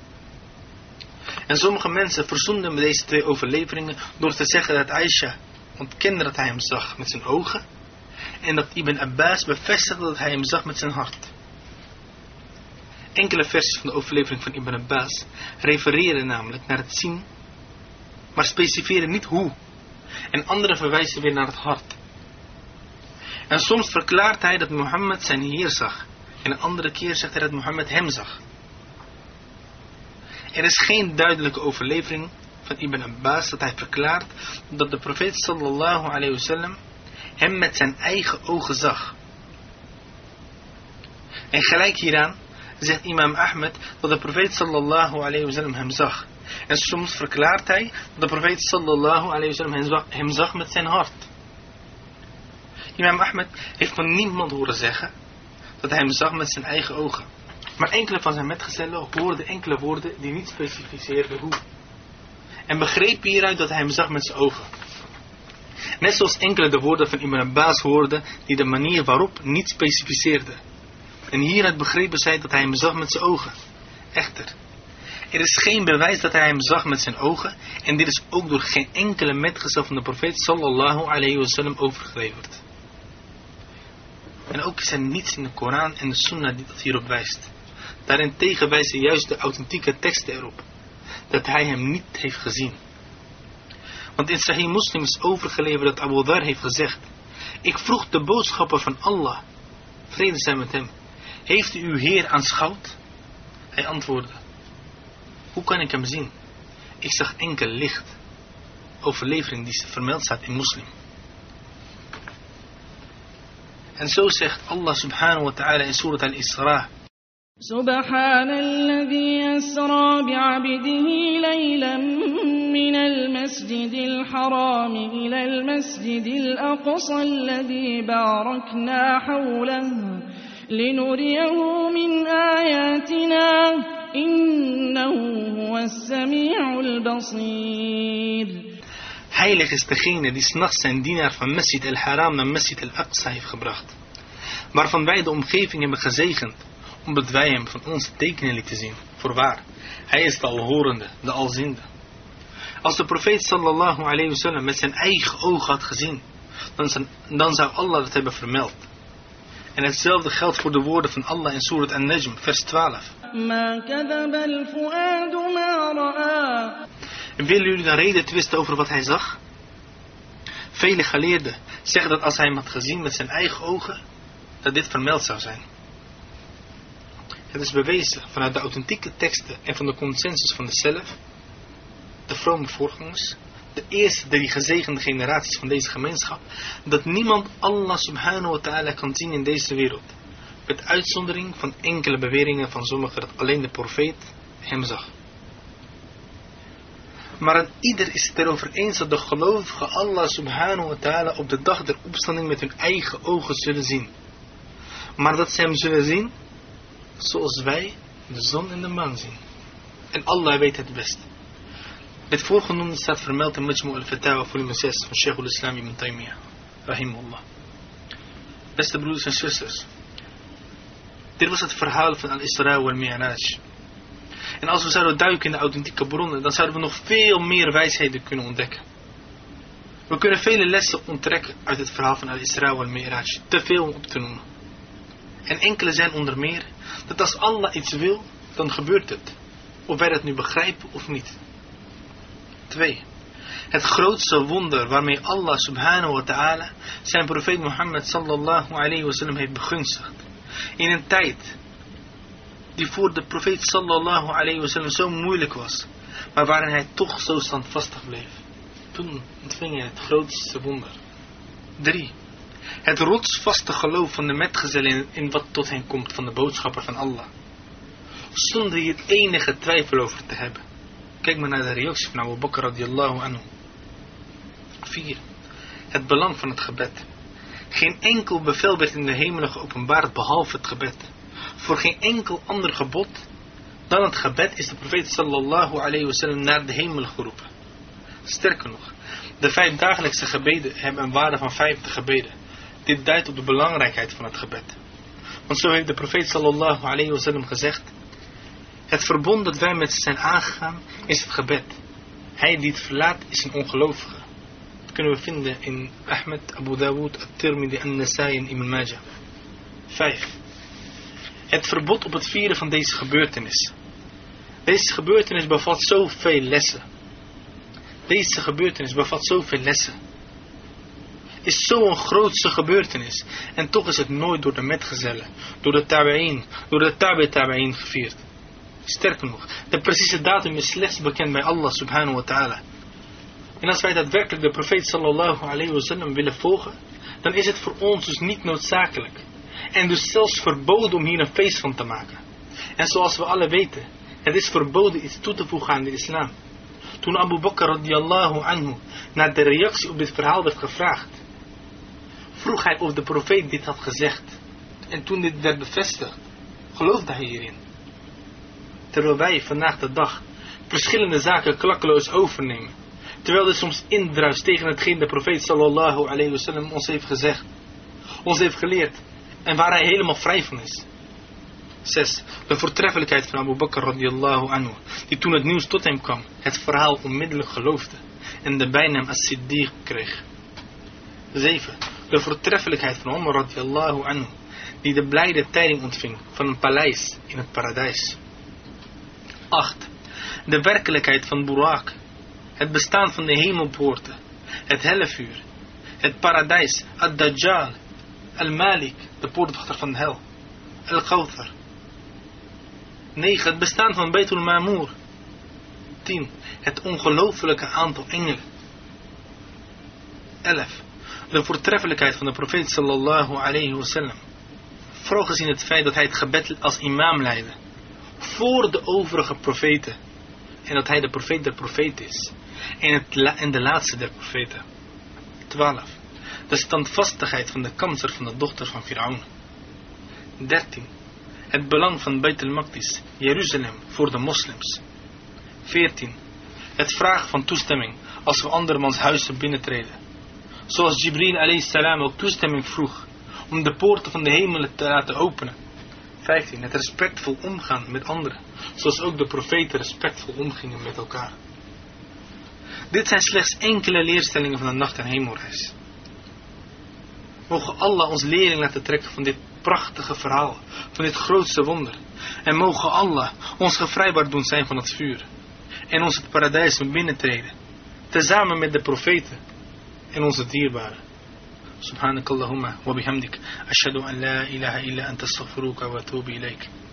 En sommige mensen verzoenden met deze 2 overleveringen door te zeggen dat Aisha ontkende dat hij hem zag met zijn ogen en dat Ibn Abbas bevestigde dat hij hem zag met zijn hart. Enkele versies van de overlevering van Ibn Abbas refereren namelijk naar het zien, maar specifieren niet hoe. En andere verwijzen weer naar het hart. En soms verklaart hij dat Mohammed zijn Heer zag. En een andere keer zegt hij dat Mohammed hem zag. Er is geen duidelijke overlevering van Ibn Abbas dat hij verklaart dat de profeet sallallahu alayhi wa sallam hem met zijn eigen ogen zag. En gelijk hieraan zegt imam Ahmed dat de profeet sallallahu alayhi wa sallam hem zag. En soms verklaart hij dat de profeet sallallahu alayhi wa sallam hem zag met zijn hart. Imam Ahmed heeft van niemand horen zeggen dat hij hem zag met zijn eigen ogen. Maar enkele van zijn metgezellen hoorden enkele woorden die niet specificeerden hoe. En begrepen hieruit dat hij hem zag met zijn ogen. Net zoals enkele de woorden van Ibn Abbas hoorden die de manier waarop niet specificeerden. En hieruit begrepen zij dat hij hem zag met zijn ogen. Echter, er is geen bewijs dat hij hem zag met zijn ogen. En dit is ook door geen enkele metgezel van de profeet sallallahu alayhi wasallam overgeleverd. En ook is er niets in de Koran en de Sunnah die dat hierop wijst. Daarentegen wijzen juist de authentieke teksten erop dat hij hem niet heeft gezien. Want in Sahih Muslim is overgeleverd dat Abu Dhar heeft gezegd: ik vroeg de boodschapper van Allah, vrede zij met hem, heeft u uw Heer aanschouwd? Hij antwoordde: hoe kan ik hem zien? Ik zag enkel licht. Overlevering die vermeld staat in Muslim. En zo zegt Allah subhanahu wa ta'ala in Surat al-Isra: سبحان الذي أسرى بعبده ليلا من المسجد الحرام إلى المسجد الأقصى الذي باركنا حوله لنريه من آياتنا إنه هو السميع البصير. Heilig is degene die 's nachts zijn dienaar van Masjid al-Haram naar Masjid al-Aqsa heeft gebracht, waarvan wij de omgeving hebben gezegend, omdat wij hem van onze tekenen lieten zien. Voorwaar, hij is de alhorende, de alziende. Als de profeet sallallahu alayhi wasallam met zijn eigen ogen had gezien, dan zou Allah het hebben vermeld. En hetzelfde geldt voor de woorden van Allah in Surat An-Najm, vers 12. Willen jullie dan reden twisten over wat hij zag? Vele geleerden zeggen dat als hij hem had gezien met zijn eigen ogen, dat dit vermeld zou zijn. Het is bewezen vanuit de authentieke teksten en van de consensus van de Salaf, de vrome voorgangers, de eerste 3 gezegende generaties van deze gemeenschap, dat niemand Allah subhanahu wa ta'ala kan zien in deze wereld. Met uitzondering van enkele beweringen van sommigen dat alleen de profeet hem zag. Maar aan ieder is het erover eens dat de gelovigen Allah subhanahu wa ta'ala op de dag der opstanding met hun eigen ogen zullen zien. Maar dat ze hem zullen zien zoals wij de zon en de maan zien. En Allah weet het best. Het voorgenoemde staat vermeld in Majmu' al-Fatawa volume 6 van Shaykh al-Islam ibn Taymiyyah, rahimahullah. Beste broeders en zusters, dit was het verhaal van al-Isra wal-Mi'raj. En als we zouden duiken in de authentieke bronnen, dan zouden we nog veel meer wijsheden kunnen ontdekken. We kunnen vele lessen onttrekken uit het verhaal van al-Isra wal-Mi'raj, te veel om op te noemen. En enkele zijn onder meer dat als Allah iets wil, dan gebeurt het. Of wij dat nu begrijpen of niet. 2. Het grootste wonder waarmee Allah subhanahu wa ta'ala zijn profeet Mohammed sallallahu alayhi wa sallam heeft begunstigd. In een tijd die voor de profeet sallallahu alayhi wa sallam zo moeilijk was, maar waarin hij toch zo standvastig bleef. Toen ontving hij het grootste wonder. 3. Het rotsvaste geloof van de metgezellen in wat tot hen komt van de boodschapper van Allah. Zonder hier enige twijfel over te hebben. Kijk maar naar de reactie van Abu Bakr radiyallahu anhu. 4. Het belang van het gebed. Geen enkel bevel werd in de hemelen geopenbaard behalve het gebed. Voor geen enkel ander gebod dan het gebed is de profeet sallallahu alayhi wa sallam naar de hemel geroepen. Sterker nog, de 5 dagelijkse gebeden hebben een waarde van 50 gebeden. Dit duidt op de belangrijkheid van het gebed. Want zo heeft de profeet sallallahu alayhi wa sallam gezegd: het verbond dat wij met ze zijn aangegaan is het gebed. Hij die het verlaat is een ongelovige. Dat kunnen we vinden in Ahmed, Abu Dawud, At-Tirmidhi, An-Nasai en Ibn Majah. 5. Het verbod op het vieren van deze gebeurtenis. Deze gebeurtenis bevat zoveel lessen. Deze gebeurtenis bevat zoveel lessen. Is zo'n grootste gebeurtenis. En toch is het nooit door de metgezellen, door de tabi'in, door de tabi'in gevierd. Sterker nog, de precieze datum is slechts bekend bij Allah subhanahu wa ta'ala. En als wij daadwerkelijk de profeet sallallahu alayhi wa sallam willen volgen, dan is het voor ons dus niet noodzakelijk. En dus zelfs verboden om hier een feest van te maken. En zoals we alle weten, het is verboden iets toe te voegen aan de islam. Toen Abu Bakr radiyallahu anhu naar de reactie op dit verhaal werd gevraagd, vroeg hij of de profeet dit had gezegd. En toen dit werd bevestigd, geloofde hij hierin. Terwijl wij vandaag de dag verschillende zaken klakkeloos overnemen, Terwijl dit soms indruist tegen hetgeen de profeet sallallahu alayhi wasallam ons heeft gezegd. Ons heeft geleerd. En waar hij helemaal vrij van is. 6. De voortreffelijkheid van Abu Bakr radiyallahu anhu. Die toen het nieuws tot hem kwam. Het verhaal onmiddellijk geloofde. En de bijnaam as-Siddiq kreeg. 7. De voortreffelijkheid van Umar radiyallahu anhu. Die de blijde tijding ontving van een paleis in het paradijs. 8. De werkelijkheid van Burak. Het bestaan van de hemelpoorten. Het hellevuur. Het paradijs. Ad-Dajjal. Al-Malik. De poortwachter van de hel. Al-Kawthar. 9. Het bestaan van Beitul Ma'mur. 10. Het ongelooflijke aantal engelen. 11. De voortreffelijkheid van de profeet sallallahu alayhi wasallam. Vooral gezien het feit dat hij het gebed als imam leidde. Voor de overige profeten. En dat hij de profeet der profeten is. En de laatste der profeten. 12. De standvastigheid van de kanser van de dochter van Firaun. 13. Het belang van Beit al-Maqdis, Jeruzalem, voor de moslims. 14. Het vragen van toestemming als we andermans huizen binnentreden. Zoals Jibril alayhi salam ook toestemming vroeg om de poorten van de hemelen te laten openen. 15. Het respectvol omgaan met anderen. Zoals ook de profeten respectvol omgingen met elkaar. Dit zijn slechts enkele leerstellingen van de nacht- en hemelreis. Mogen Allah ons lering laten trekken van dit prachtige verhaal. Van dit grootste wonder. En mogen Allah ons gevrijwaard doen zijn van het vuur. En ons het paradijs doen binnentreden. Tezamen met de profeten. En onze dierbaren. Subhanakallahumma wa bihamdik. Ashhadu an la ilaha illa anta astaghfiruka wa atubu ilayk.